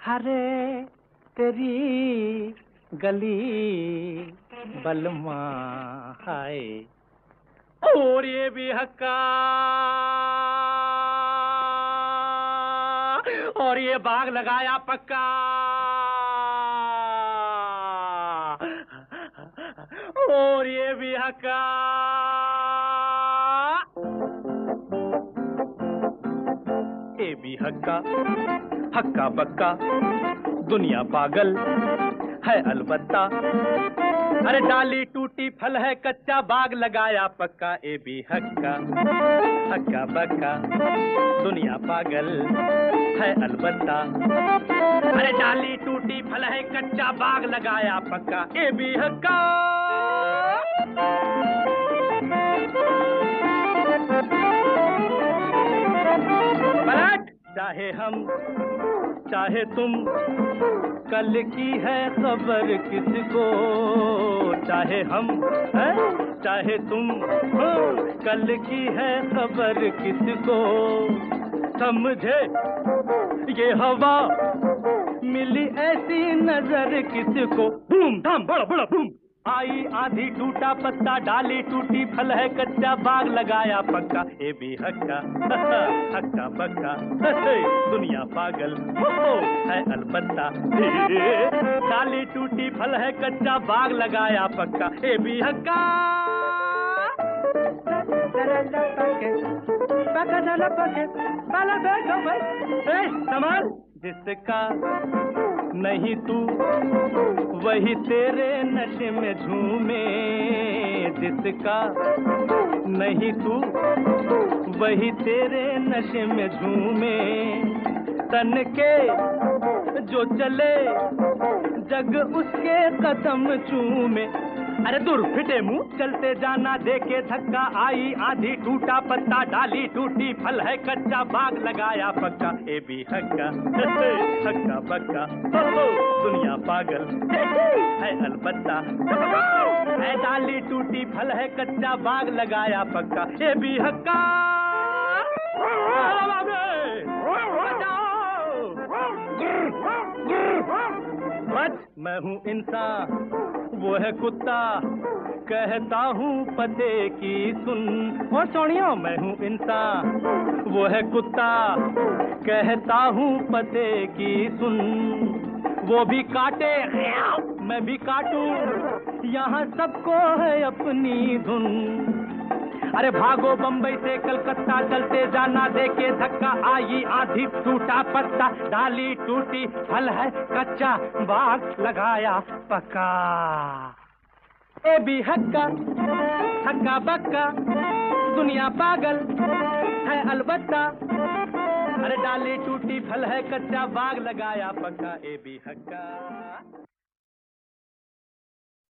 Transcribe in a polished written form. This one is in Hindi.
हरे तेरी गली बलमा हाय। और ये भी हक्का, और ये बाग लगाया पक्का, और ये भी हक्का। ये भी हक्का, हक्का बक्का, दुनिया पागल है अलबत्ता। अरे डाली टूटी फल है कच्चा, बाग लगाया पक्का। ए भी हक्का, हक्का बक्का, दुनिया पागल है अलबत्ता। अरे डाली टूटी फल है कच्चा, बाग लगाया पक्का। ए भी हक्का। पलट चाहे हम चाहे तुम, कल की है खबर किसको। चाहे हम चाहे तुम, कल की है खबर किसको। समझे ये हवा मिली ऐसी नजर किसको। बूम धाम बड़ा बड़ा बूम, आई आधी टूटा पत्ता, डाली टूटी फल है कच्चा, बाग लगाया पक्का। ए भी हक्का, हक्का बक्का, दुनिया पागल है अलबत्ता। डाली टूटी फल है कच्चा, बाग लगाया पक्का। ए भी हक्का। संभाल, जिसका नहीं तू वही तेरे नशे में झूमे। जिसका नहीं तू वही तेरे नशे में झूमे। तन के जो चले जग उसके कदम चूमे। अरे दूर फिटे मुंह, चलते जाना देके धक्का, आई आधी टूटा पत्ता, डाली टूटी फल है कच्चा, बाग लगाया पक्का। ए भी हक्का, हक्का बक्का, दुनिया पागल है अलबत्ता। ए डाली टूटी फल है कच्चा, बाग लगाया पक्का। ए भी हक्का। बच, मैं हूँ इंसान वो है कुत्ता, कहता हूँ पते की सुन। और सोनियो, मैं हूँ इंसान वो है कुत्ता, कहता हूँ पते की सुन। वो भी काटे मैं भी काटूं, यहाँ सबको है अपनी धुन। अरे भागो बम्बई से कलकत्ता, चलते जाना देके धक्का, आई आधी टूटा पत्ता, डाली टूटी फल है कच्चा, बाग लगाया पक्का। ए भी हक्का, हक्का बक्का, दुनिया पागल है अलबत्ता। अरे डाली टूटी फल है कच्चा, बाग लगाया पक्का। ए भी हक्का।